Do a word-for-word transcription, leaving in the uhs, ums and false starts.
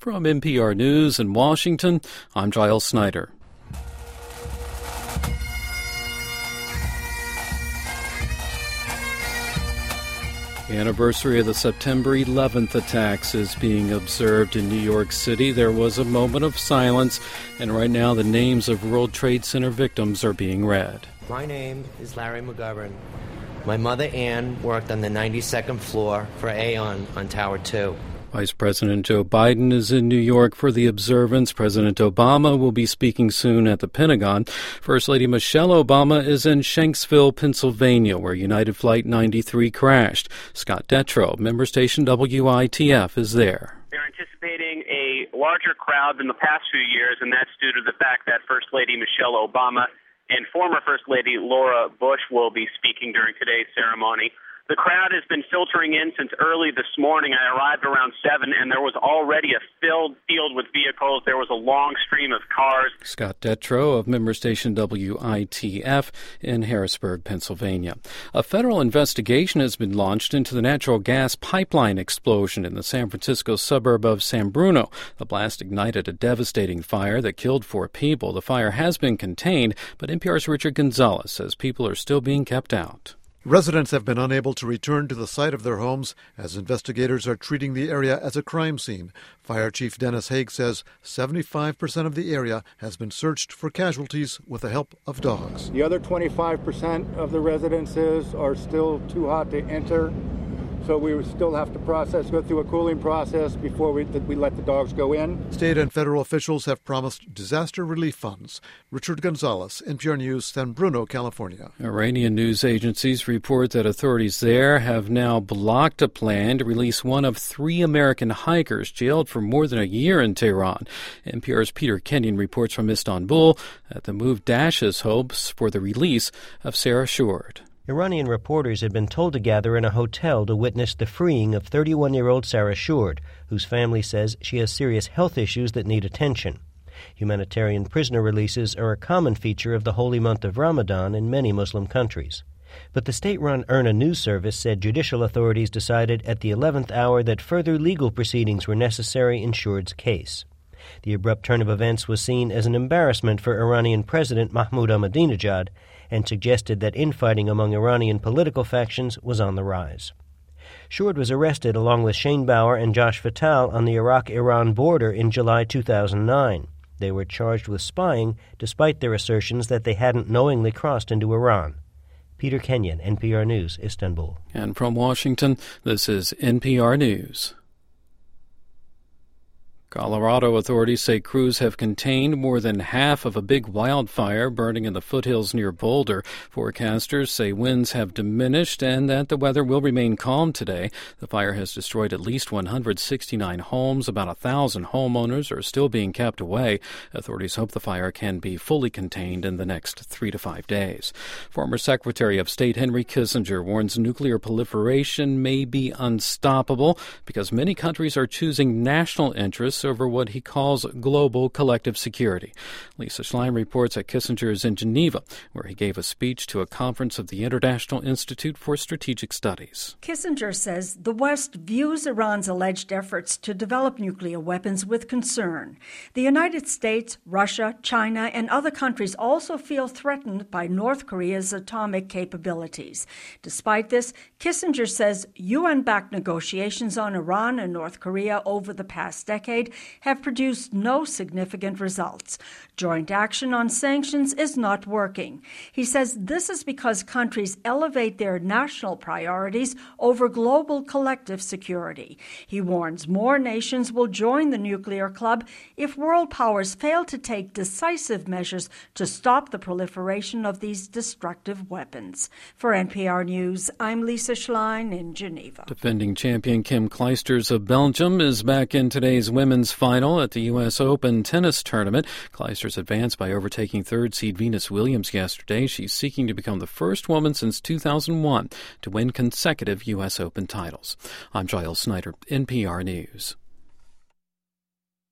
From N P R News in Washington, I'm Giles Snyder. The anniversary of the September eleventh attacks is being observed in New York City. There was a moment of silence, and right now the names of World Trade Center victims are being read. My name is Larry McGovern. My mother, Ann, worked on the ninety-second floor for Aon on Tower two. Vice President Joe Biden is in New York for the observance. President Obama will be speaking soon at the Pentagon. First Lady Michelle Obama is in Shanksville, Pennsylvania, where United Flight ninety-three crashed. Scott Detrow, member station W I T F, is there. They're anticipating a larger crowd than the past few years, and that's due to the fact that First Lady Michelle Obama and former First Lady Laura Bush will be speaking during today's ceremony. The crowd has been filtering in since early this morning. I arrived around seven, and there was already a filled field with vehicles. There was a long stream of cars. Scott Detrow of member station W I T F in Harrisburg, Pennsylvania. A federal investigation has been launched into the natural gas pipeline explosion in the San Francisco suburb of San Bruno. The blast ignited a devastating fire that killed four people. The fire has been contained, but N P R's Richard Gonzalez says people are still being kept out. Residents have been unable to return to the site of their homes as investigators are treating the area as a crime scene. Fire Chief Dennis Haig says seventy-five percent of the area has been searched for casualties with the help of dogs. The other twenty-five percent of the residences are still too hot to enter, so we still have to process, go through a cooling process before we, we let the dogs go in. State and federal officials have promised disaster relief funds. Richard Gonzalez, N P R News, San Bruno, California. Iranian news agencies report that authorities there have now blocked a plan to release one of three American hikers jailed for more than a year in Tehran. N P R's Peter Kenyon reports from Istanbul that the move dashes hopes for the release of Sarah Shourd. Iranian reporters had been told to gather in a hotel to witness the freeing of thirty-one-year-old Sarah Shourd, whose family says she has serious health issues that need attention. Humanitarian prisoner releases are a common feature of the holy month of Ramadan in many Muslim countries. But the state-run IRNA news service said judicial authorities decided at the eleventh hour that further legal proceedings were necessary in Shourd's case. The abrupt turn of events was seen as an embarrassment for Iranian President Mahmoud Ahmadinejad and suggested that infighting among Iranian political factions was on the rise. Shourd was arrested along with Shane Bauer and Josh Fatal on the Iraq-Iran border in July two thousand nine. They were charged with spying, despite their assertions that they hadn't knowingly crossed into Iran. Peter Kenyon, N P R News, Istanbul. And from Washington, this is N P R News. Colorado authorities say crews have contained more than half of a big wildfire burning in the foothills near Boulder. Forecasters say winds have diminished and that the weather will remain calm today. The fire has destroyed at least one hundred sixty-nine homes. About one thousand homeowners are still being kept away. Authorities hope the fire can be fully contained in the next three to five days. Former Secretary of State Henry Kissinger warns nuclear proliferation may be unstoppable because many countries are choosing national interests over what he calls global collective security. Lisa Schlein reports that Kissinger is in Geneva, where he gave a speech to a conference of the International Institute for Strategic Studies. Kissinger says the West views Iran's alleged efforts to develop nuclear weapons with concern. The United States, Russia, China, and other countries also feel threatened by North Korea's atomic capabilities. Despite this, Kissinger says U N-backed negotiations on Iran and North Korea over the past decade have produced no significant results. Joint action on sanctions is not working. He says this is because countries elevate their national priorities over global collective security. He warns more nations will join the nuclear club if world powers fail to take decisive measures to stop the proliferation of these destructive weapons. For N P R News, I'm Lisa Schlein in Geneva. Defending champion Kim Clijsters of Belgium is back in today's women's final at the U S Open tennis tournament. Clijsters advanced by overtaking third seed Venus Williams yesterday. She's seeking to become the first woman since two thousand one to win consecutive U S Open titles. I'm Giles Snyder, N P R News.